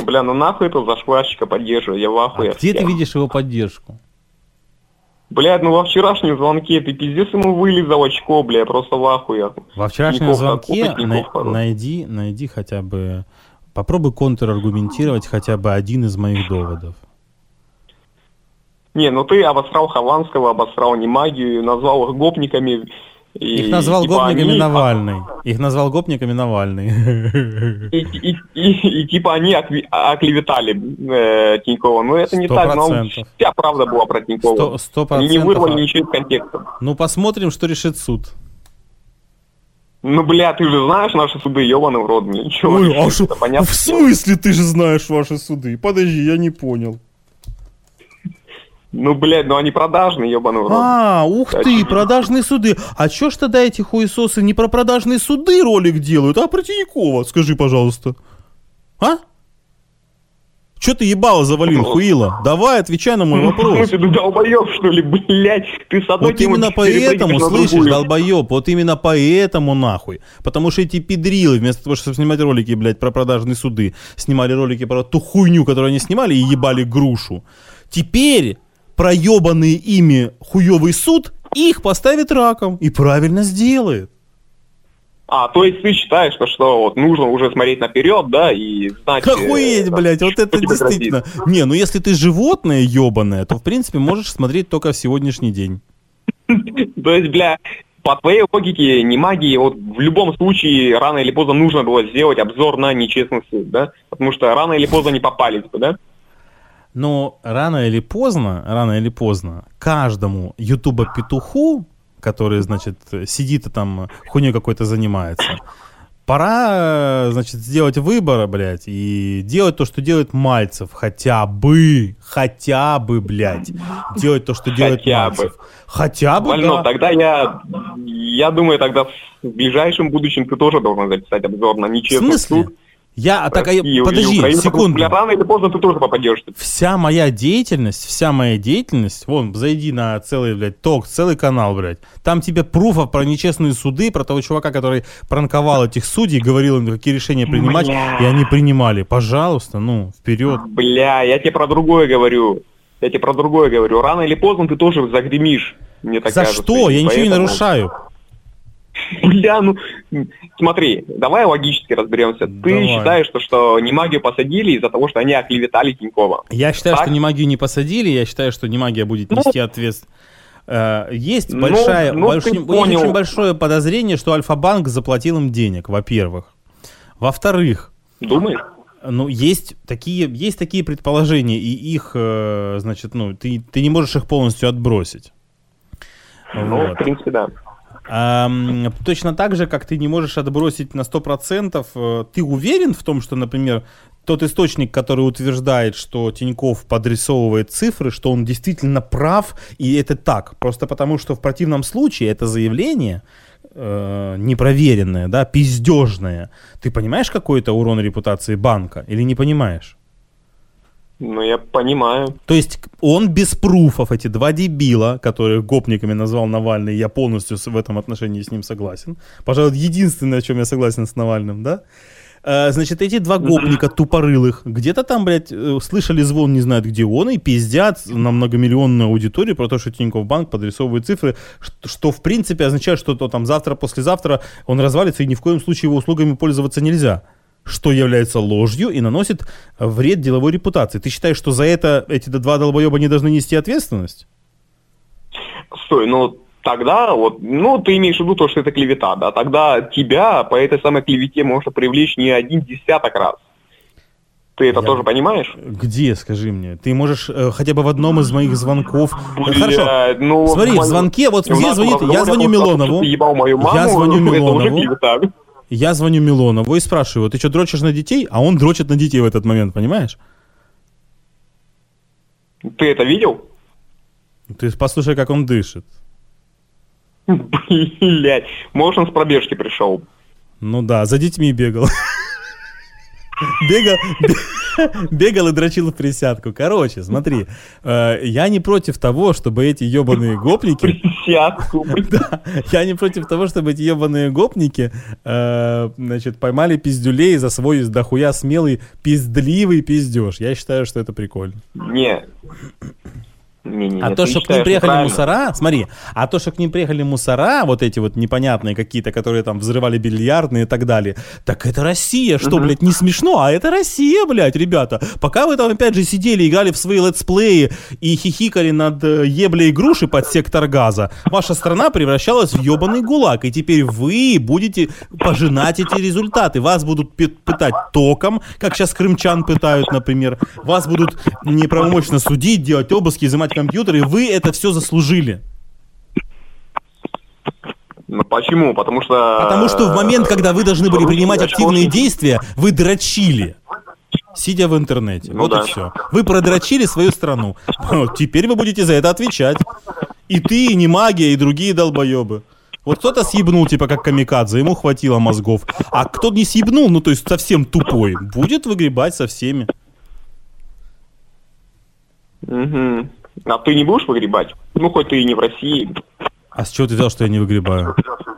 Бля, ну нахуй это за шкварщика поддерживаю, я в ахуе. А где ты видишь его поддержку? Блядь, ну во вчерашнем звонке ты пиздец ему вылезал очко, бля, я просто в ахуе. Во вчерашнем звонке найди хотя бы... Попробуй контраргументировать хотя бы один из моих доводов. Не, ну ты обосрал Хованского, обосрал Немагию, назвал их гопниками. Их назвал типа гопниками они... Навальный. Их назвал гопниками Навальный. И типа они оклеветали Тинькова. Ну это не так, но вся правда была про Тинькова. 100%. Они не вырвали ничего из контекста. Ну посмотрим, что решит суд. Ну, бля, ты же знаешь наши суды, ёбаный в рот, ничего. Ой, а шо... В смысле ты же знаешь ваши суды? Подожди, я не понял. Ну, блядь, ну они продажные, ёбаный в рот. А, ух ты, продажные суды. А чё ж тогда эти хуесосы не про продажные суды ролик делают, а про Тинькова? Скажи, пожалуйста. А? Чё ты ебало завалил, хуила? Давай, отвечай на мой вопрос. Ты долбоёб, что ли, блядь? Ты с одной вот именно поэтому, слышишь, долбоёб, вот именно поэтому нахуй. Потому что эти педрилы, вместо того, чтобы снимать ролики, блядь, про продажные суды, снимали ролики про ту хуйню, которую они снимали, и ебали грушу. Теперь проебанный ими хуёвый суд их поставит раком. И правильно сделает. А, то есть ты считаешь, что вот нужно уже смотреть наперед, да, и знать... Охуеть, блядь, вот это действительно... Грозит. Не, ну если ты животное ебаное, то в принципе можешь смотреть только в сегодняшний день. То есть, бля, по твоей логике, Немагии, вот в любом случае рано или поздно нужно было сделать обзор на нечестный суд, да? Потому что рано или поздно не попались бы, да? Но рано или поздно каждому ютуба-петуху, который, значит, сидит и там хуйней какой-то занимается, пора, значит, сделать выбор, блядь, и делать то, что делает Мальцев. Хотя бы, блядь, делать то, что делает Мальцев. Хотя бы, Вольно, да. Тогда я думаю, тогда в ближайшем будущем ты тоже должен записать обзор на нечестный суд. Подожди, секунду. Рано или поздно ты тоже попадешь. Вся моя деятельность, вон, зайди на целый, блядь, ток, целый канал, блядь. Там тебе пруфов про нечестные суды, про того чувака, который пранковал этих судей, говорил им, какие решения принимать, и они принимали. Пожалуйста, ну, вперед. Бля, я тебе про другое говорю. Рано или поздно ты тоже загремишь, мне так кажется. За что? Я ничего не нарушаю. Бля, ну, смотри, давай логически разберемся. Ты считаешь, что Немагию посадили из-за того, что они оклеветали Тинькова? Я считаю, что Немагию не посадили, я считаю, что Немагия будет нести ответственность. Есть очень большое подозрение, что Альфа-банк заплатил им денег, во-первых. Во-вторых... Думаешь? Ну, есть такие предположения, и их, значит, ну, ты не можешь их полностью отбросить. Ну, вот. В принципе, да. Точно так же, как ты не можешь отбросить на 100%, ты уверен в том, что, например, тот источник, который утверждает, что Тиньков подрисовывает цифры, что он действительно прав, и это так, просто потому, что в противном случае это заявление непроверенное, да, пиздежное. Ты понимаешь, какой это урон репутации банка или не понимаешь? Ну, я понимаю. То есть он без пруфов, эти два дебила, которых гопниками назвал Навальный, я полностью в этом отношении с ним согласен. Пожалуй, единственное, о чем я согласен с Навальным, да? Значит, эти два гопника тупорылых где-то там, блядь, слышали звон, не знают, где он, и пиздят на многомиллионную аудиторию про то, что Тинькофф банк подрисовывает цифры, что в принципе означает, что там завтра-послезавтра он развалится, и ни в коем случае его услугами пользоваться нельзя. Что является ложью и наносит вред деловой репутации. Ты считаешь, что за это эти два долбоеба не должны нести ответственность? Стой, ну тогда вот, ну ты имеешь в виду то, что это клевета, да? Тогда тебя по этой самой клевете можно привлечь не 1 десяток раз. Ты это тоже понимаешь? Где, скажи мне? Ты можешь хотя бы в одном из моих звонков... Бля, хорошо, ну, смотри, в звонке, вот где звонит, я звоню Милонову. Я звоню Милонову и спрашиваю, ты что, дрочишь на детей? А он дрочит на детей в этот момент, понимаешь? Ты это видел? Ты послушай, как он дышит. Блять, может, он с пробежки пришел. Ну да, за детьми бегал. Бегал и дрочил в присядку. Короче, смотри, я не против того, чтобы эти ебаные гопники... Присядку. Да, я не против того, чтобы эти ебаные гопники, значит, поймали пиздюлей за свой дохуя смелый пиздливый пиздеж. Я считаю, что это прикольно. Не. А то, что к ним приехали мусора, смотри, а то, что к ним приехали мусора, вот эти вот непонятные какие-то, которые там взрывали бильярдные и так далее, так это Россия, что, блядь, не смешно, а это Россия, блядь, ребята. Пока вы там опять же сидели, играли в свои летсплеи и хихикали над еблей груши под сектор газа, ваша страна превращалась в ебаный гулаг, и теперь вы будете пожинать эти результаты. Вас будут пытать током, как сейчас крымчан пытают, например. Вас будут неправомочно судить, делать обыски, изымать компьютеры, вы это все заслужили. Ну почему? Потому что в момент, когда вы должны были принимать активные действия, вы дрочили, сидя в интернете. Ну, вот да. И все. Вы продрочили свою страну. Теперь вы будете за это отвечать. И ты, и Немагия, и другие долбоебы. Вот кто-то съебнул, типа как камикадзе, ему хватило мозгов. А кто не съебнул, ну то есть совсем тупой, будет выгребать со всеми. Угу. А ты не будешь выгребать? Ну, хоть ты и не в России. А с чего ты взял, что я не выгребаю?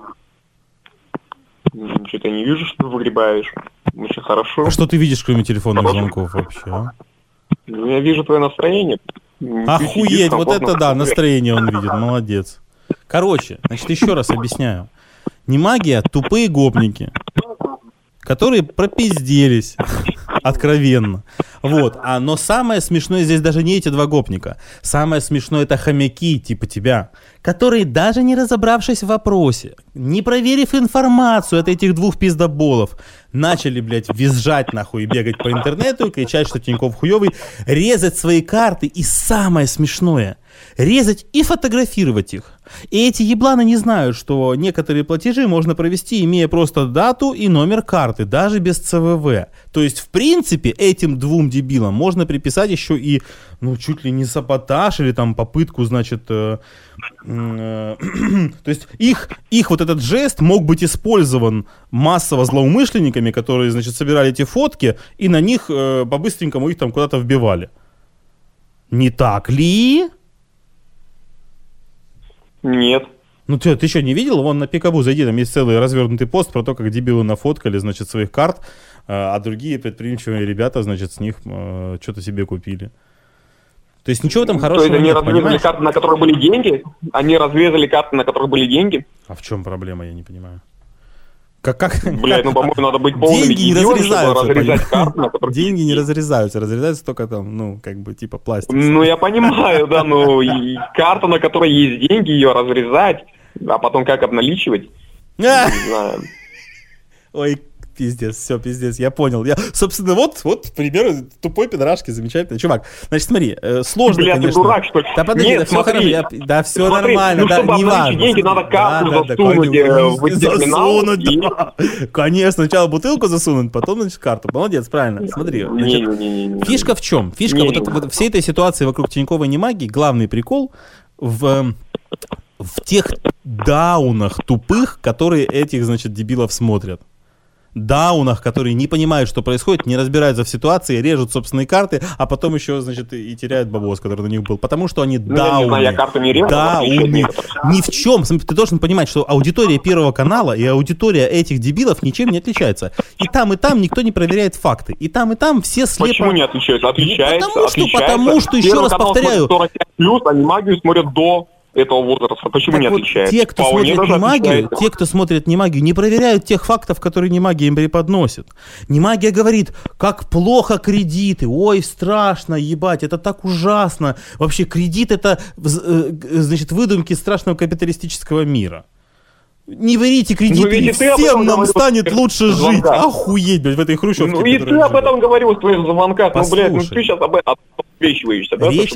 Что-то я не вижу, что ты выгребаешь. Очень хорошо. А что ты видишь, кроме телефонных звонков вообще? А? Ну, я вижу твое настроение. Охуеть, вот это да, настроение он видит, молодец. Короче, значит, еще раз объясняю. Немагия — тупые гопники, которые пропизделись откровенно. Вот. Но самое смешное здесь даже не эти два гопника. Самое смешное — это хомяки типа тебя, которые, даже не разобравшись в вопросе, не проверив информацию от этих двух пиздоболов, начали, блядь, визжать нахуй и бегать по интернету, кричать, что Тинькофф хуёвый, резать свои карты и самое смешное — резать и фотографировать их. И эти ебланы не знают, что некоторые платежи можно провести, имея просто дату и номер карты, даже без ЦВВ. То есть, в принципе, этим двум дебилам можно приписать еще и, ну, чуть ли не саботаж или там попытку, значит, то есть их вот этот жест мог быть использован массово злоумышленниками, которые, значит, собирали эти фотки и на них по-быстренькому их там куда-то вбивали. Не так ли? Нет. Ну ты что, не видел? Вон на Пикабу зайди, там есть целый развернутый пост про то, как дебилы нафоткали, значит, своих карт, а другие предприимчивые ребята, значит, с них что-то себе купили. То есть ничего там хорошего нет, нет, они разрезали карты, на которых были деньги? Они разрезали карты, на которых были деньги? А в чем проблема, я не понимаю. Блядь, ну, по-моему, надо быть полными деньги не идиотами, чтобы разрезаются, разрезать карты, на которых деньги не разрезаются, разрезаются только там, ну, как бы, типа пластик. Ну, я понимаю, да, но и карта, на которой есть деньги, ее разрезать, а потом как обналичивать, не знаю. Ой, пиздец, все, пиздец, я понял. Собственно, вот пример тупой пидорашки, замечательный. Чувак, значит, смотри, сложно, Бля, конечно. ты дурак, что ли? Да подожди, Нет, да все смотри, хорошо, да все смотри, нормально, ну, да, чтобы не обналичить важно. деньги, надо карту засунуть в терминал. Засунуть, да. Конечно, сначала бутылку засунуть, потом, значит, карту. Молодец, правильно, смотри. Значит, фишка в чем? Фишка вот всей этой ситуации вокруг Тиньковой Немагии, главный прикол в тех даунах тупых, которые этих, значит, дебилов смотрят. Даунах, которые не понимают, что происходит, не разбираются в ситуации, режут собственные карты, а потом еще, значит, и теряют бабос, который на них был. Потому что они дауны. Я не знаю, я карту не режу. Дауны. Ни в чем. Ты должен понимать, что аудитория Первого канала и аудитория этих дебилов ничем не отличается. И там никто не проверяет факты. И там все слепо... Почему не отличаются? Отличаются. Потому что еще раз повторяю... 45+, а Немагию смотрят до этого возраста. Почему не отличается? Те, кто смотрит Немагию, не проверяют тех фактов, которые Немагия им преподносит. Немагия говорит, как плохо кредиты, ой, страшно, ебать, это так ужасно. Вообще кредит — это, значит, выдумки страшного капиталистического мира. Не берите кредиты, всем нам станет лучше жить. Охуеть, блядь, в этой хрущевке. Ну и ты об этом говорил в твоих звонках. Ну, блядь, ну ты сейчас об этом отвечиваешься, да? Речь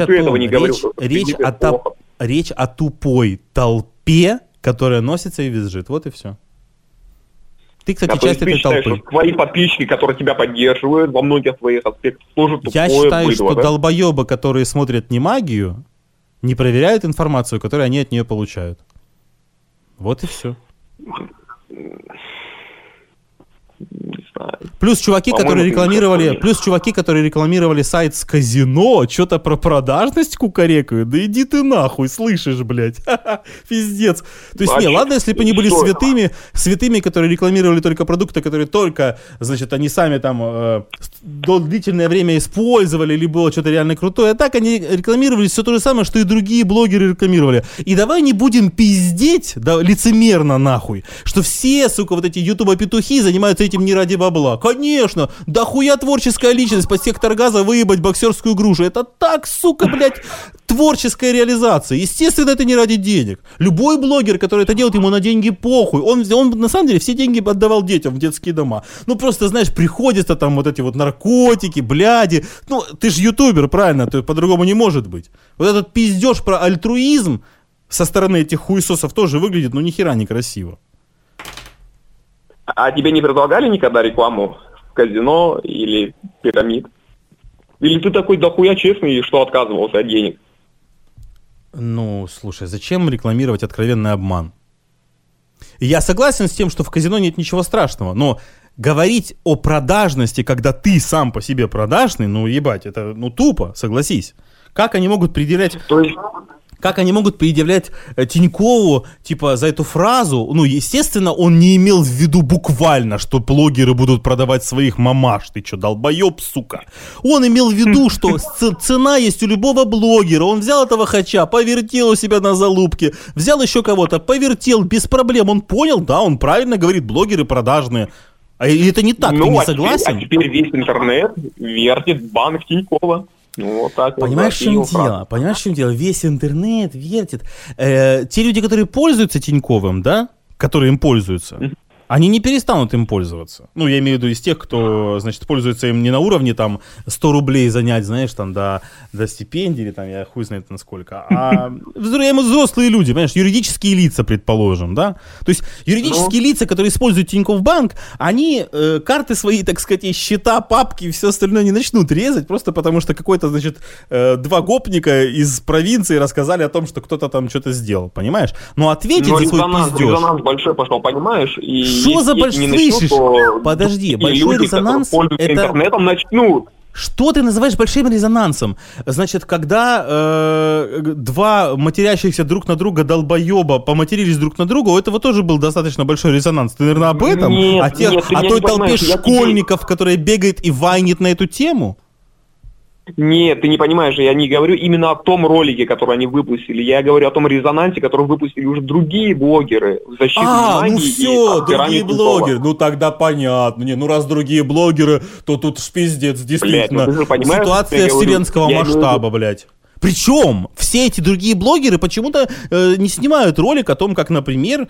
о тупой толпе, которая носится и визжит. Вот и все. Ты, кстати, часть этой толпы. Что твои подписчики, которые тебя поддерживают во многих твоих аспектах, тоже тупое Я считаю, быдло, что да? долбоебы, которые смотрят Немагию, не проверяют информацию, которую они от нее получают. Вот и все. Не Плюс чуваки, которые рекламировали сайт с казино, что-то про продажность кукарекают. Да иди ты нахуй, слышишь, блядь. Пиздец. То есть, ладно, если бы они были святыми, которые рекламировали только продукты, которые только, значит, они сами там длительное время использовали, или было что-то реально крутое. А так они рекламировали все то же самое, что и другие блогеры рекламировали. И давай не будем пиздеть, да, лицемерно нахуй, что все, сука, вот эти ютуба-петухи занимаются этим не ради бабла. Конечно, да хуя творческая личность под сектор газа выебать боксерскую грушу. Это так, сука, блядь, творческая реализация. Естественно, это не ради денег. Любой блогер, который это делает, ему на деньги похуй. Он на самом деле все деньги отдавал детям в детские дома. Ну просто, знаешь, приходится там вот эти вот наркотики, бляди. Ну, ты же ютубер, правильно? Ты по-другому не может быть. Вот этот пиздеж про альтруизм со стороны этих хуесосов тоже выглядит, ну, ни хера не красиво. А тебе не предлагали никогда рекламу в казино или пирамид? Или ты такой дохуя честный, что отказывался от денег? Ну, слушай, зачем рекламировать откровенный обман? Я согласен с тем, что в казино нет ничего страшного, но говорить о продажности, когда ты сам по себе продажный, ну, ебать, это, ну, тупо, согласись. Как они могут предъявлять... Как они могут предъявлять Тинькову, типа, за эту фразу? Ну, естественно, он не имел в виду буквально, что блогеры будут продавать своих мамаш. Ты что, долбоеб, сука? Он имел в виду, что цена есть у любого блогера. Он взял этого хача, повертел у себя на залупке, взял еще кого-то, повертел, без проблем. Он понял, да, он правильно говорит, блогеры продажные. А это не так, ты не согласен? А теперь весь интернет вертит банк Тинькова. Ну, вот так. Понимаешь, в чем дело? Понимаешь, в чем дело? Весь интернет вертит. Те люди, которые пользуются Тиньковым, да, которые им пользуются, они не перестанут им пользоваться. Ну, я имею в виду из тех, кто, значит, пользуется им не на уровне, там, 100 рублей занять, знаешь, там, до стипендии, или там, я хуй знает насколько, а взрослые люди, понимаешь, юридические лица, предположим, да. То есть юридические лица, которые используют Тинькофф Банк, они карты свои, так сказать, счета, папки и все остальное не начнут резать, просто потому что какой-то, значит, два гопника из провинции рассказали о том, что кто-то там что-то сделал, понимаешь? Но ответить за свой пиздеж... резонанс большой пошел, понимаешь, и что за большой... Слышишь? Подожди, большой люди, резонанс... Это... интернетом начнут. Что ты называешь большим резонансом? Значит, когда два матерящихся друг на друга долбоеба поматерились друг на друга, у этого тоже был достаточно большой резонанс. Ты, наверное, об этом? Нет, о той толпе школьников, которая бегает и вайнит на эту тему? Нет, ты не понимаешь, я не говорю именно о том ролике, который они выпустили. Я говорю о том резонансе, который выпустили уже другие блогеры в защиту магии. Ну все, другие блогеры. Ну тогда понятно. Не, ну раз другие блогеры, то тут пиздец, действительно. Блядь, ну ситуация вселенского масштаба, блядь. Причем все эти другие блогеры почему-то не снимают ролик о том, как, например,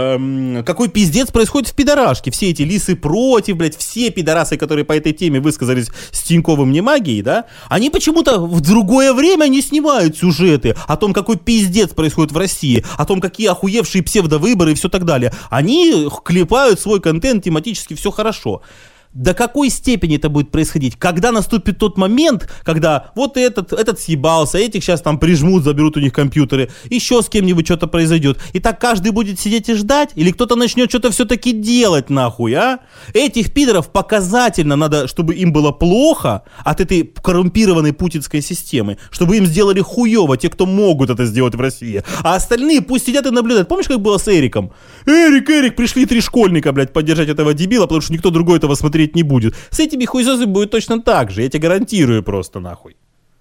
какой пиздец происходит в пидорашке. Все эти лисы против, блядь, все пидорасы, которые по этой теме высказались с Тиньковым не магией, да, они почему-то в другое время не снимают сюжеты о том, какой пиздец происходит в России, о том, какие охуевшие псевдовыборы и все так далее. Они клепают свой контент тематически, все хорошо. До какой степени это будет происходить? Когда наступит тот момент, когда вот этот съебался, этих сейчас там прижмут, заберут у них компьютеры, еще с кем-нибудь что-то произойдет. И так каждый будет сидеть и ждать? Или кто-то начнет что-то все-таки делать нахуй, а? Этих пидоров показательно надо, чтобы им было плохо от этой коррумпированной путинской системы, чтобы им сделали хуево те, кто могут это сделать в России. А остальные пусть сидят и наблюдают. Помнишь, как было с Эриком? Эрик, пришли 3 школьника, блядь, поддержать этого дебила, потому что никто другой этого смотреть не будет. С этими хуесосами будет точно так же, я тебе гарантирую просто нахуй.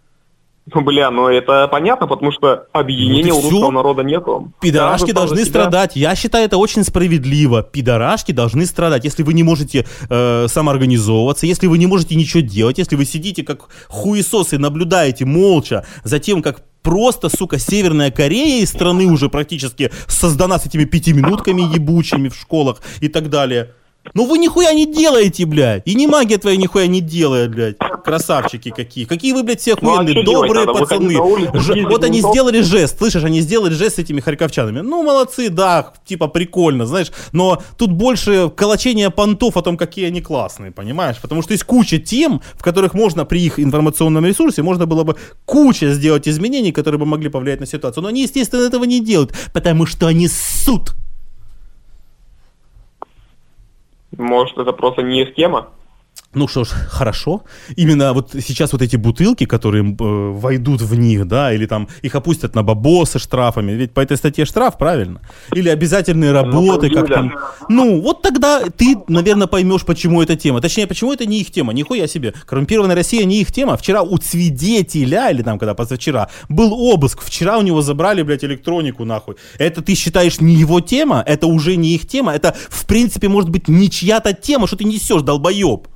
Ну, бля, ну это понятно, потому что объединения у русского народа нету. Пидорашки должны страдать. Я считаю это очень справедливо. Пидорашки должны страдать. Если вы не можете самоорганизовываться, если вы не можете ничего делать, если вы сидите как хуесосы, наблюдаете молча за тем, как просто, сука, Северная Корея из страны уже практически создана с этими 5-минутками ебучими в школах и так далее. Ну вы нихуя не делаете, блядь. И не магия твоя нихуя не делает, блядь. Красавчики какие. Какие вы, блядь, все охуенные, добрые пацаны. Вот они сделали жест, слышишь, они сделали жест с этими харьковчанами. Ну, молодцы, да, типа прикольно, знаешь. Но тут больше колочения понтов о том, какие они классные, понимаешь? Потому что есть куча тем, в которых можно при их информационном ресурсе, можно было бы куча сделать изменений, которые бы могли повлиять на ситуацию. Но они, естественно, этого не делают, потому что они ссут. Может, это просто не их тема? Ну что ж, хорошо. Именно вот сейчас вот эти бутылки, которые войдут в них, да, или там их опустят на бабосы штрафами, ведь по этой статье штраф, правильно? Или обязательные работы, как там. Ну, вот тогда ты, наверное, поймешь, почему эта тема. Точнее, почему это не их тема. Нихуя себе. Коррумпированная Россия не их тема. Вчера у свидетеля, или там, когда позавчера, был обыск. Вчера у него забрали, блядь, электронику, нахуй. Это ты считаешь не его тема? Это уже не их тема? Это, в принципе, может быть, не чья-то тема, что ты несешь, долбоеб?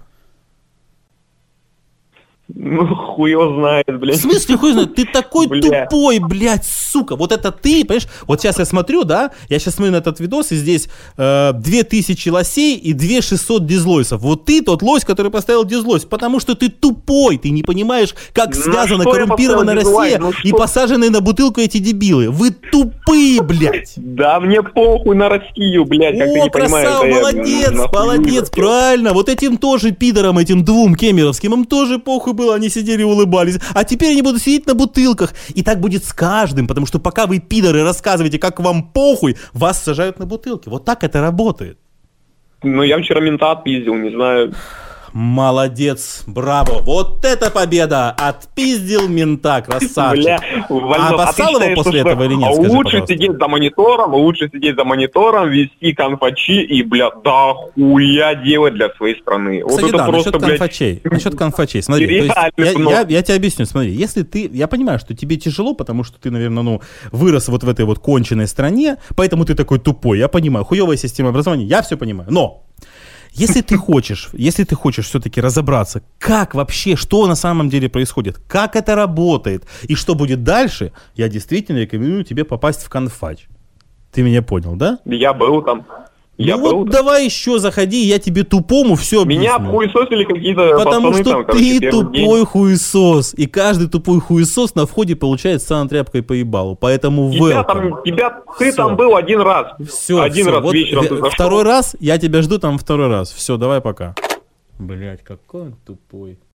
Ну, хуй его знает, блядь. В смысле, хуй знает? Ты такой тупой, блядь, сука. Вот это ты, понимаешь? Вот сейчас я смотрю, да, я сейчас смотрю на этот видос, и здесь 2000 лосей и 2600 дизлойсов. Вот ты тот лось, который поставил дизлойс, потому что ты тупой, ты не понимаешь, как связана коррумпированная Россия и посаженные на бутылку эти дебилы. Вы тупые, блядь. Да мне похуй на Россию, блядь, как ты не понимаешь. Красава, молодец, правильно. Вот этим тоже пидорам, этим двум кемеровским, им тоже похуй было, они сидели и улыбались. А теперь они будут сидеть на бутылках. И так будет с каждым, потому что пока вы, пидоры, рассказываете, как вам похуй, вас сажают на бутылки. Вот так это работает. Ну, я вчера мента отпиздил, не знаю. Молодец, браво. Вот это победа. Отпиздил мента, красавчик. Бля, а обоссал его после этого или нет? Скажи, лучше сидеть за монитором, вести конфачи и, бля, да хуя делать для своей страны. Кстати, вот это да, просто, насчет конфачей. Смотри, то есть я тебе объясню, смотри, если ты, я понимаю, что тебе тяжело, потому что ты, наверное, вырос вот в этой вот конченной стране, поэтому ты такой тупой, я понимаю, хуевая система образования, я все понимаю, но если ты хочешь все-таки разобраться, как вообще, что на самом деле происходит, как это работает и что будет дальше, я действительно рекомендую тебе попасть в конфач. Ты меня понял, да? Я был там. Давай еще заходи, я тебе тупому все объясню. Меня хуесосили какие-то потому пацаны что там, ты тупой хуесос, и каждый тупой хуесос на входе получает сантряпкой по ебалу, поэтому ты там был один раз. Все, один раз вот вечером ты зашел. Второй раз, я тебя жду там второй раз. Все, давай пока. Блять, какой он тупой.